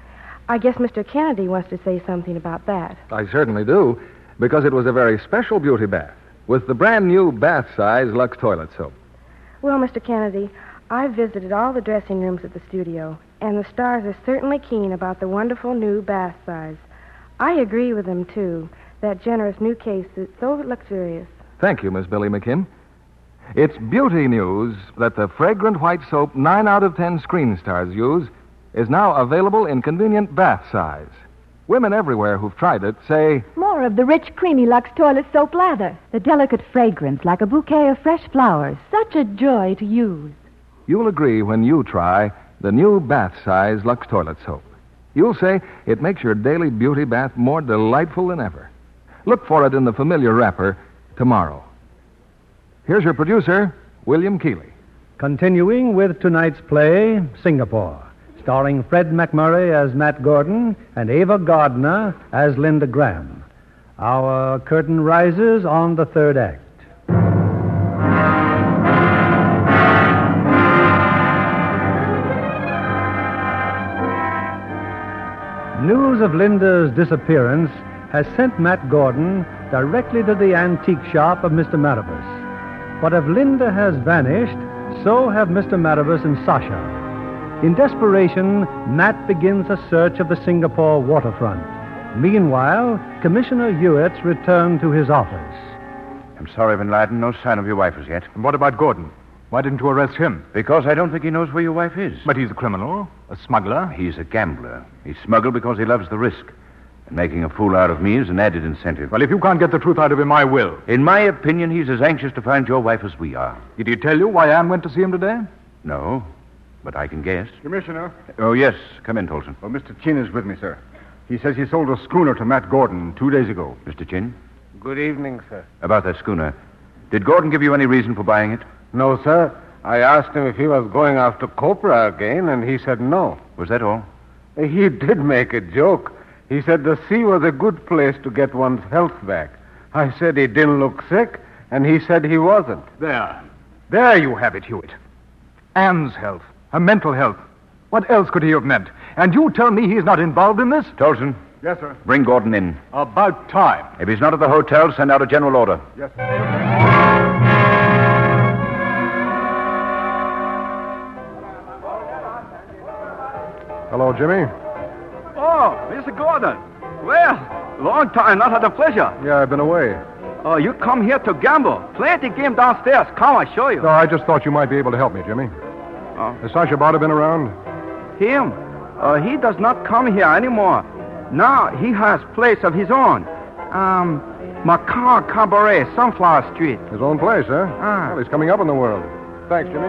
I guess Mr. Kennedy wants to say something about that. I certainly do, because it was a very special beauty bath with the brand new bath-size Lux toilet soap. Well, Mr. Kennedy, I've visited all the dressing rooms at the studio, and the stars are certainly keen about the wonderful new bath size. I agree with them, too. That generous new case is so luxurious. Thank you, Miss Billy McKim. It's beauty news that the fragrant white soap 9 out of 10 screen stars use is now available in convenient bath size. Women everywhere who've tried it say, more of the rich, creamy Lux toilet soap lather. The delicate fragrance like a bouquet of fresh flowers. Such a joy to use. You'll agree when you try the new bath size Lux toilet soap. You'll say it makes your daily beauty bath more delightful than ever. Look for it in the familiar wrapper tomorrow. Here's your producer, William Keeley. Continuing with tonight's play, Singapore, starring Fred McMurray as Matt Gordon and Ava Gardner as Linda Graham. Our curtain rises on the third act. News of Linda's disappearance has sent Matt Gordon directly to the antique shop of Mr. Maribus. But if Linda has vanished, so have Mr. Maribus and Sasha. In desperation, Matt begins a search of the Singapore waterfront. Meanwhile, Commissioner Hewitts returned to his office. I'm sorry, Van Lyden, no sign of your wife as yet. And what about Gordon? Why didn't you arrest him? Because I don't think he knows where your wife is. But he's a criminal, a smuggler. He's a gambler. He smuggled because he loves the risk. And making a fool out of me is an added incentive. Well, if you can't get the truth out of him, I will. In my opinion, he's as anxious to find your wife as we are. Did he tell you why Anne went to see him today? No, but I can guess. Commissioner. Oh, yes. Come in, Tolson. Well, Mr. Chin is with me, sir. He says he sold a schooner to Matt Gordon 2 days ago. Mr. Chin? Good evening, sir. About that schooner. Did Gordon give you any reason for buying it? No, sir. I asked him if he was going after copra again, and he said no. Was that all? He did make a joke. He said the sea was a good place to get one's health back. I said he didn't look sick, and he said he wasn't. There you have it, Hewitt. Anne's health, her mental health. What else could he have meant? And you tell me he's not involved in this? Tolson. Yes, sir. Bring Gordon in. About time. If he's not at the hotel, send out a general order. Yes, sir. Hello, Jimmy. Oh, Mr. Gordon. Well, Long time, not had the pleasure. Yeah, I've been away. Oh, you come here to gamble. Play the game downstairs. Come, I show you. No, I just thought you might be able to help me, Jimmy. Oh. Has Sasha Bada been around? Him? He does not come here anymore. Now he has place of his own. Macaw Cabaret, Sunflower Street. His own place, huh? Ah. Well, he's coming up in the world. Thanks, Jimmy.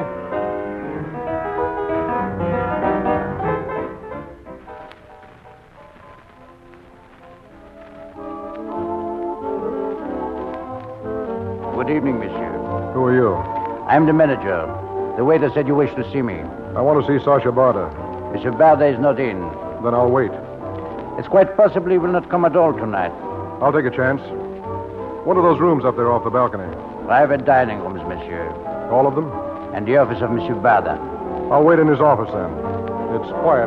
Good evening, monsieur. Who are you? I'm the manager. The waiter said you wish to see me. I want to see Sasha Bada. Monsieur Bada is not in. Then I'll wait. It's quite possible he will not come at all tonight. I'll take a chance. What are those rooms up there off the balcony? Private dining rooms, monsieur. All of them? And the office of Monsieur Bada. I'll wait in his office then. It's quiet.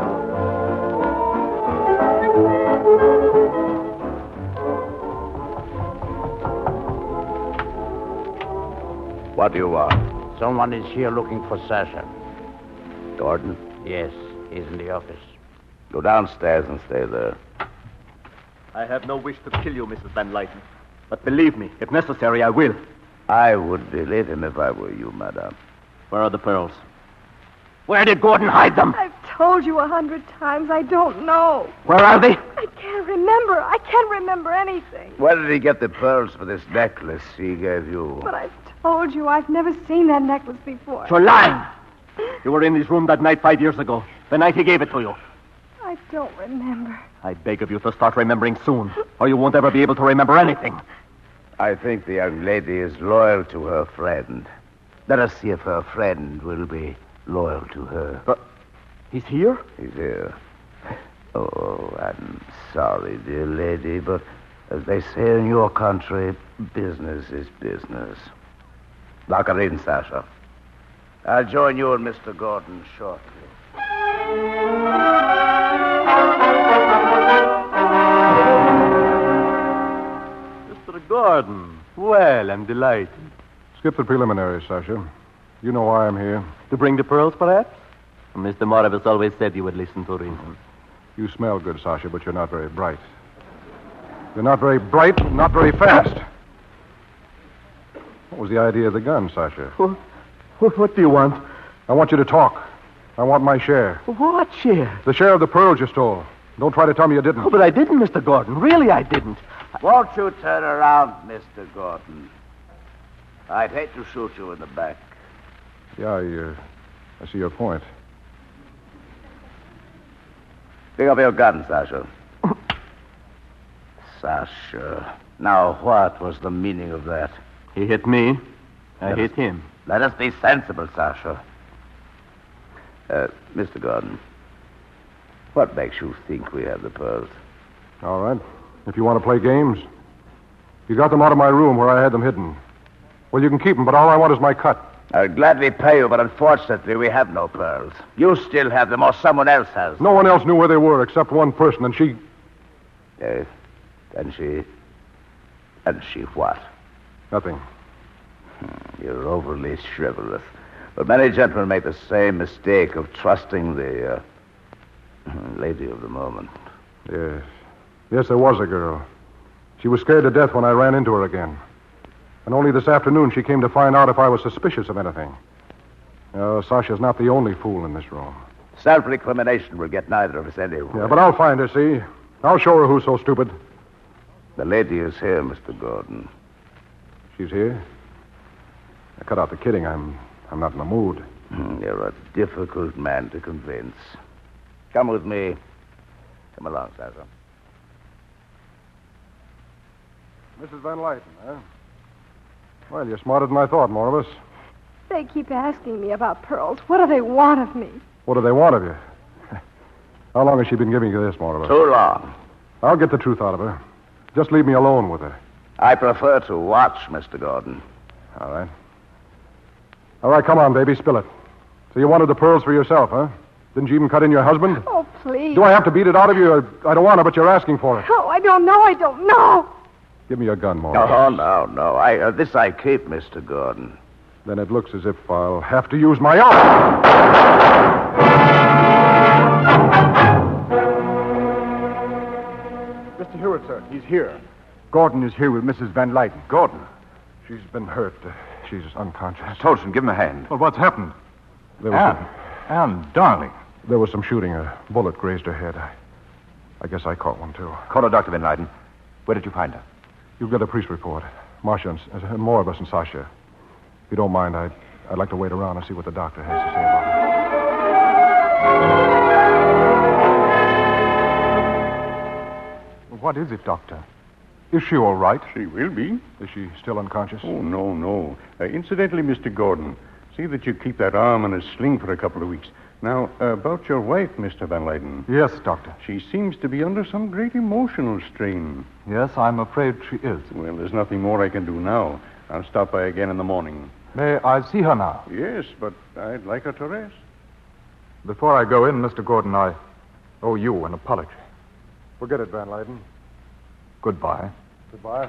What do you want? Someone is here looking for Sasha. Gordon? Yes, he's in the office. Go downstairs and stay there. I have no wish to kill you, Mrs. Van Lyten. But believe me, if necessary, I will. I would believe him if I were you, madame. Where are the pearls? Where did Gordon hide them? I've told you 100 times. I don't know. Where are they? I can't remember. I can't remember anything. Where did he get the pearls for this necklace he gave you? But I've told you I've never seen that necklace before. You're lying. You were in his room that night 5 years ago. The night he gave it to you. I don't remember. I beg of you to start remembering soon, or you won't ever be able to remember anything. I think the young lady is loyal to her friend. Let us see if her friend will be loyal to her. But he's here? He's here. Oh, I'm sorry, dear lady, but as they say in your country, business is business. Lock her in, Sasha. I'll join you and Mr. Gordon shortly. Mr. Gordon, well, I'm delighted. Skip the preliminaries, Sasha. You know why I'm here. To bring the pearls, perhaps? Mr. Moravus always said you would listen to reason. You smell good, Sasha, but you're not very bright. You're not very bright, not very fast. What was the idea of the gun, Sasha? What do you want? I want you to talk. I want my share. What share? The share of the pearls you stole. Don't try to tell me you didn't. Oh, but I didn't, Mr. Gordon. Really, I didn't. Won't you turn around, Mr. Gordon? I'd hate to shoot you in the back. Yeah, I see your point. Pick up your gun, Sasha. Sasha. Now, what was the meaning of that? He hit me. I hit him. Let us be sensible, Sasha. Mr. Gordon, what makes you think we have the pearls? All right. If you want to play games. You got them out of my room where I had them hidden. Well, you can keep them, but all I want is my cut. I'll gladly pay you, but unfortunately, we have no pearls. You still have them, or someone else has. No one else knew where they were except one person, and she... Yes. And she what? Nothing. You're overly chivalrous. But many gentlemen make the same mistake of trusting the lady of the moment. Yes. Yes, there was a girl. She was scared to death when I ran into her again. And only this afternoon she came to find out if I was suspicious of anything. Sasha's not the only fool in this room. Self-recrimination will get neither of us anywhere. Yeah, but I'll find her, see? I'll show her who's so stupid. The lady is here, Mr. Gordon. She's here? Now, cut out the kidding. I'm not in the mood. You're a difficult man to convince. Come with me. Come along, Sasha. Mrs. Van Lyten, huh? Well, you're smarter than I thought, Moravus. They keep asking me about pearls. What do they want of me? What do they want of you? How long has she been giving you this, Moravus? Too long. I'll get the truth out of her. Just leave me alone with her. I prefer to watch, Mr. Gordon. All right. All right, come on, baby, spill it. So you wanted the pearls for yourself, huh? Didn't you even cut in your husband? Oh, please. Do I have to beat it out of you? I don't want to, but you're asking for it. Oh, I don't know. Give me your gun, Moravus. No. This I keep, Mr. Gordon. Then it looks as if I'll have to use my own. Mr. Hewitt, Hewitt, sir. He's here. Gordon is here with Mrs. Van Lyden. Gordon? She's been hurt. She's unconscious. Tolson, give him a hand. Well, what's happened? There was Anne, darling. There was some shooting. A bullet grazed her head. I guess I caught one, too. Call her Dr. Van Lyden. Where did you find her? You've got a police report. Marcia and more of us and Sasha. If you don't mind, I'd like to wait around and see what the doctor has to say about it. What is it, Doctor? Is she all right? She will be. Is she still unconscious? Oh, no. Incidentally, Mr. Gordon, see that you keep that arm in a sling for a couple of weeks. Now, about your wife, Mr. Van Lyden. Yes, Doctor. She seems to be under some great emotional strain. Yes, I'm afraid she is. Well, there's nothing more I can do now. I'll stop by again in the morning. May I see her now? Yes, but I'd like her to rest. Before I go in, Mr. Gordon, I owe you an apology. Forget it, Van Lyden. Goodbye. Goodbye.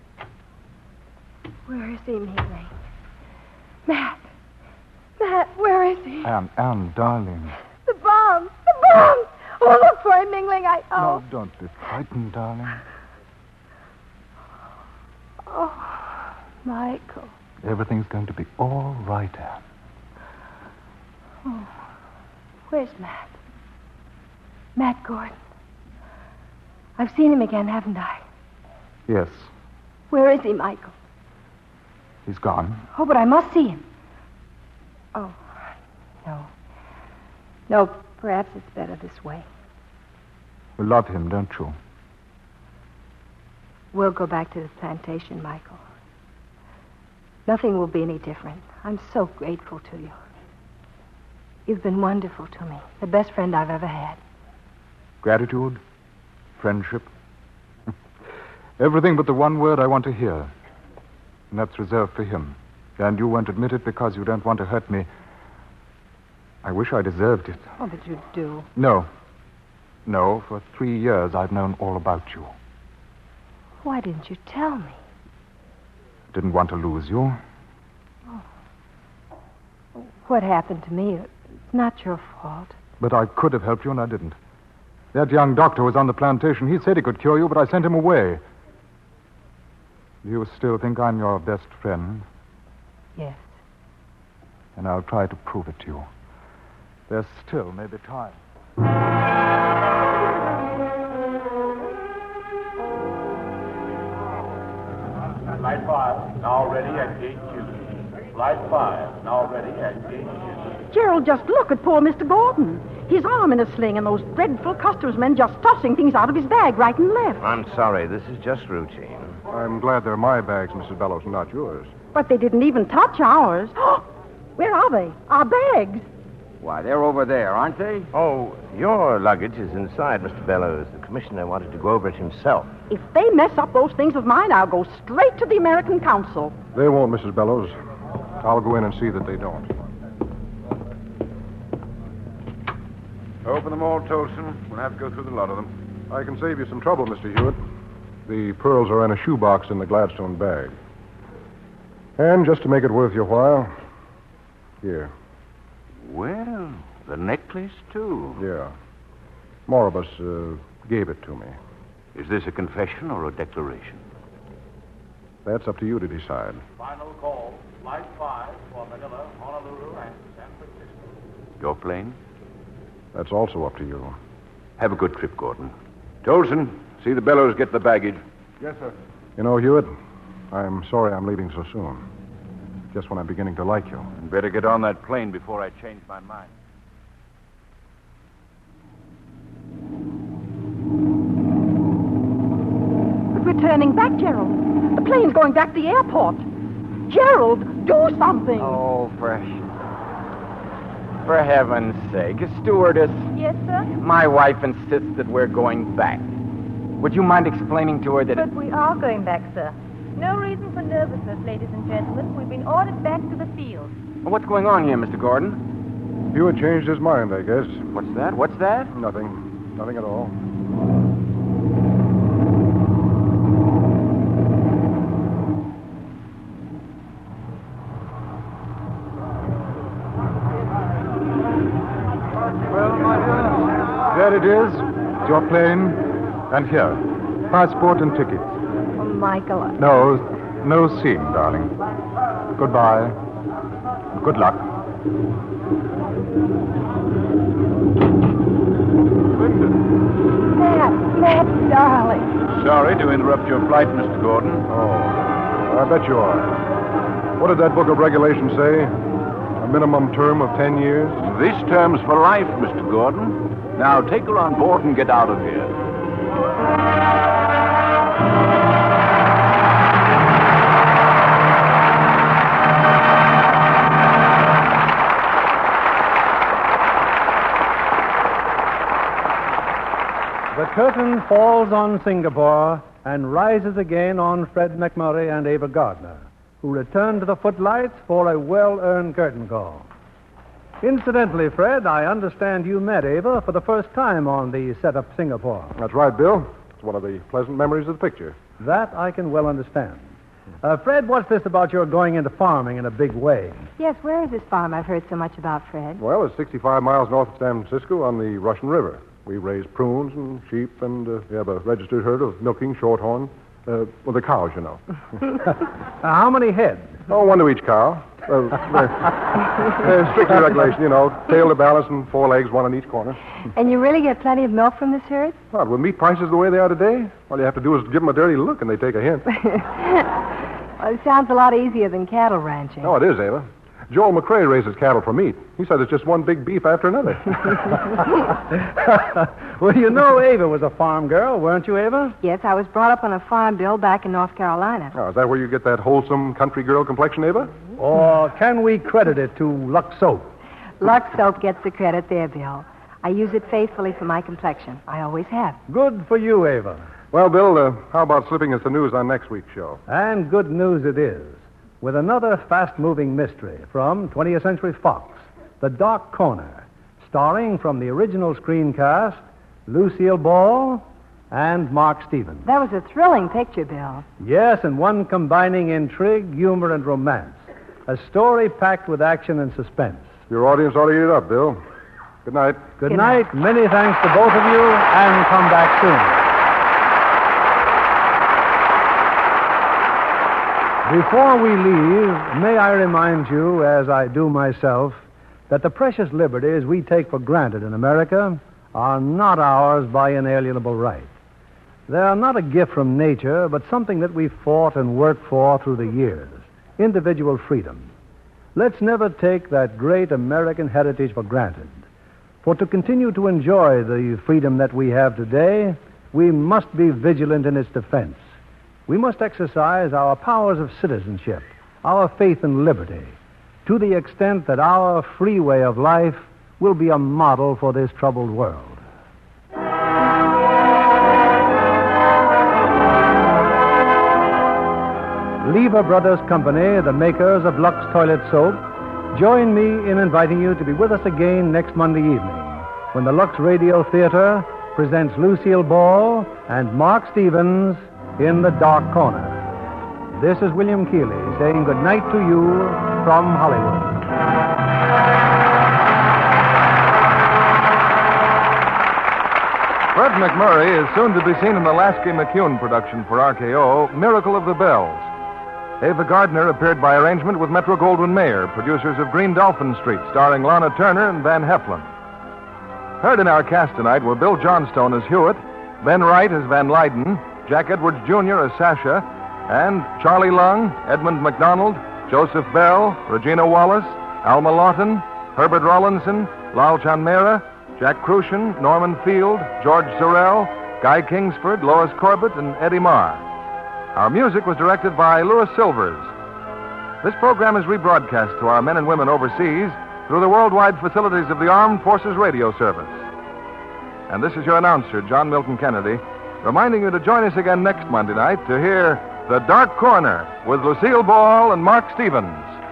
Where is he, Mealy? Matt, where is he? Anne, darling. The bomb! Oh, look for him, Mingling. No, don't be frightened, darling. Oh, Michael. Everything's going to be all right, Anne. Oh, where's Matt? Matt Gordon. I've seen him again, haven't I? Yes. Where is he, Michael? He's gone. Oh, but I must see him. Oh, no. No, perhaps it's better this way. You love him, don't you? We'll go back to the plantation, Michael. Nothing will be any different. I'm so grateful to you. You've been wonderful to me. The best friend I've ever had. Gratitude? Friendship? Everything but the one word I want to hear. And that's reserved for him. And you won't admit it because you don't want to hurt me. I wish I deserved it. Oh, but you do. No. For 3 years I've known all about you. Why didn't you tell me? Didn't want to lose you. What happened to me? It's not your fault. But I could have helped you, and I didn't. That young doctor was on the plantation. He said he could cure you, but I sent him away. Do you still think I'm your best friend? Yes. And I'll try to prove it to you. There's still maybe time. Flight 5, now ready at gate 2. Flight 5, now ready at gate 2. Gerald, just look at poor Mr. Gordon. His arm in a sling and those dreadful customs men just tossing things out of his bag right and left. I'm sorry. This is just routine. I'm glad they're my bags, Mrs. Bellows, not yours. But they didn't even touch ours. Where are they? Our bags. Why, they're over there, aren't they? Oh, your luggage is inside, Mr. Bellows. The commissioner wanted to go over it himself. If they mess up those things of mine, I'll go straight to the American Consul. They won't, Mrs. Bellows. I'll go in and see that they don't. Open them all, Tolson. We'll have to go through the lot of them. I can save you some trouble, Mr. Hewitt. The pearls are in a shoebox in the Gladstone bag. And just to make it worth your while, here. Well, the necklace, too. Yeah. Moribus gave it to me. Is this a confession or a declaration? That's up to you to decide. Final call. Flight 5 for Manila, Honolulu, and San Francisco. Your plane? That's also up to you. Have a good trip, Gordon. Tolson, see the Bellows get the baggage. Yes, sir. You know, Hewitt, I'm sorry I'm leaving so soon. Just when I'm beginning to like you. And better get on that plane before I change my mind. But we're turning back, Gerald. The plane's going back to the airport. Gerald, do something. Oh, for heaven's sake. Stewardess. Yes, sir? My wife insists that we're going back. Would you mind explaining to her that... But we are going back, sir. No reason for nervousness, ladies and gentlemen. We've been ordered back to the field. What's going on here, Mr. Gordon? Hewitt changed his mind, I guess. What's that? What's that? Nothing. Nothing at all. There it is. It's your plane. And here. passport and ticket. Oh, Michael. No seeing, darling. Goodbye. Good luck. Matt, darling. Sorry to interrupt your flight, Mr. Gordon. Oh, I bet you are. What did that book of regulations say? A minimum term of 10 years? This term's for life, Mr. Gordon. Now take her on board and get out of here. The curtain falls on Singapore and rises again on Fred McMurray and Ava Gardner, who return to the footlights for a well-earned curtain call. Incidentally, Fred, I understand you met Ava for the first time on the set of Singapore. That's right, Bill. It's one of the pleasant memories of the picture. That I can well understand. Fred, what's this about your going into farming in a big way? Yes, where is this farm I've heard so much about, Fred? Well, it's 65 miles north of San Francisco on the Russian River. We raise prunes and sheep, and we have a registered herd of milking shorthorn. The cows, you know. How many head? Oh, one to each cow. Strictly regulation, you know. Tail to balance and 4 legs, one on each corner. And you really get plenty of milk from this herd? Well, with meat prices the way they are today, all you have to do is give them a dirty look and they take a hint. Well, it sounds a lot easier than cattle ranching. Oh, it is, Ava. Joel McRae raises cattle for meat. He said it's just one big beef after another. Well, you know Ava was a farm girl, weren't you, Ava? Yes, I was brought up on a farm, Bill, back in North Carolina. Oh, is that where you get that wholesome country girl complexion, Ava? Or can we credit it to Lux Soap? Lux Soap gets the credit there, Bill. I use it faithfully for my complexion. I always have. Good for you, Ava. Well, Bill, how about slipping us the news on next week's show? And good news it is. With another fast-moving mystery from 20th Century Fox, The Dark Corner, starring from the original screencast, Lucille Ball and Mark Stevens. That was a thrilling picture, Bill. Yes, and one combining intrigue, humor, and romance. A story packed with action and suspense. Your audience ought to eat it up, Bill. Good night. Good night. Many thanks to both of you, and come back soon. Before we leave, may I remind you, as I do myself, that the precious liberties we take for granted in America are not ours by inalienable right. They are not a gift from nature, but something that we fought and worked for through the years. Individual freedom. Let's never take that great American heritage for granted. For to continue to enjoy the freedom that we have today, we must be vigilant in its defense. We must exercise our powers of citizenship, our faith in liberty, to the extent that our free way of life will be a model for this troubled world. Lever Brothers Company, the makers of Lux Toilet Soap, join me in inviting you to be with us again next Monday evening when the Lux Radio Theater presents Lucille Ball and Mark Stevens in The Dark Corner. This is William Keeley saying good night to you from Hollywood. Fred McMurray is soon to be seen in the Lasky McCune production for RKO, Miracle of the Bells. Ava Gardner appeared by arrangement with Metro-Goldwyn-Mayer, producers of Green Dolphin Street, starring Lana Turner and Van Heflin. Heard in our cast tonight were Bill Johnstone as Hewitt, Ben Wright as Van Leyden, Jack Edwards Jr. as Sasha, and Charlie Lung, Edmund McDonald, Joseph Bell, Regina Wallace, Alma Lawton, Herbert Rawlinson, Lal Chanmera, Jack Crucian, Norman Field, George Sorrell, Guy Kingsford, Lois Corbett, and Eddie Marr. Our music was directed by Louis Silvers. This program is rebroadcast to our men and women overseas through the worldwide facilities of the Armed Forces Radio Service. And this is your announcer, John Milton Kennedy, reminding you to join us again next Monday night to hear The Dark Corner with Lucille Ball and Mark Stevens.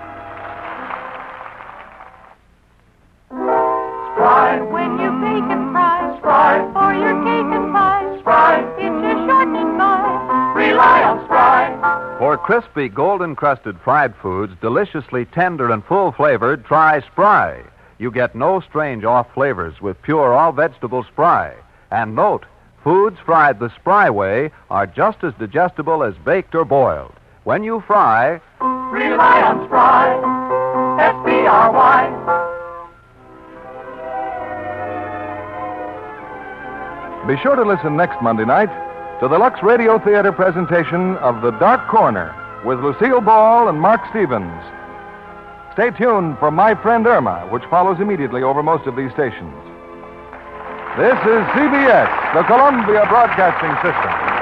Sprite when you bake and fry. Sprite for your cake and pie. Sprite, it's your shortening by. Rely on Sprite. For crispy, golden-crusted fried foods, deliciously tender and full-flavored, try Spry. You get no strange off flavors with pure all-vegetable Spry. And note, Foods fried the Spry way are just as digestible as baked or boiled. When you fry, rely on Spry. S-P-R-Y. Be sure to listen next Monday night to the Lux Radio Theater presentation of The Dark Corner with Lucille Ball and Mark Stevens. Stay tuned for My Friend Irma, which follows immediately over most of these stations. This is CBS, the Columbia Broadcasting System.